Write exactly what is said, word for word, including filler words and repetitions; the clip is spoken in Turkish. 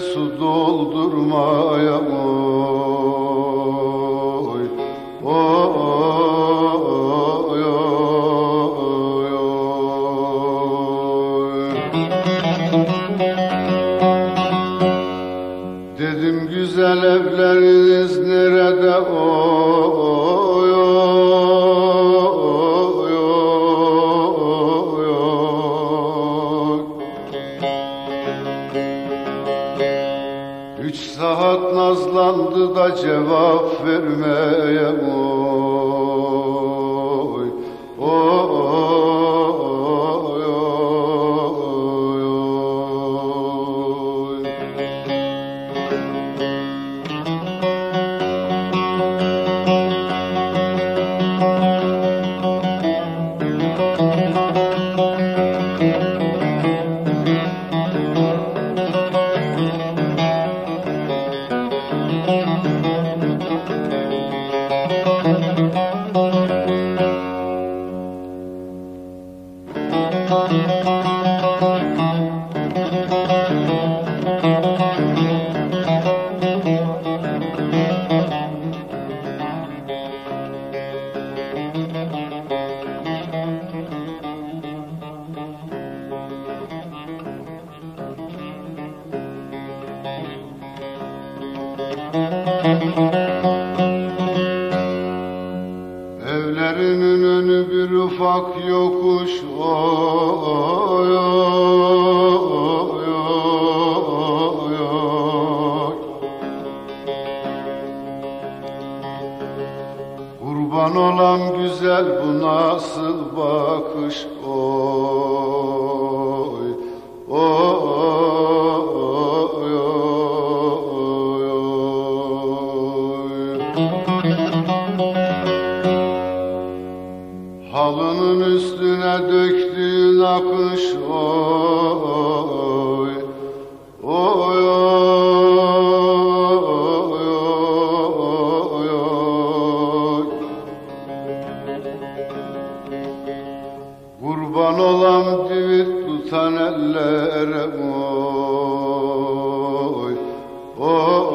su doldurmaya oy oy oy oy oy. Dedim güzel evleriniz nerede oy oy oy oy oy. Üç saat nazlandı da cevap vermeye oy oy oy oy oy. Evlerinin önü bir ufak yokuş oy oy oy oy oy. Kurban olan güzel bu nasıl bakış oy oy oy oy. Halının üstüne döktüğün akış oy oy oy oy oy. Kurban olan divit tutan ellere oy oy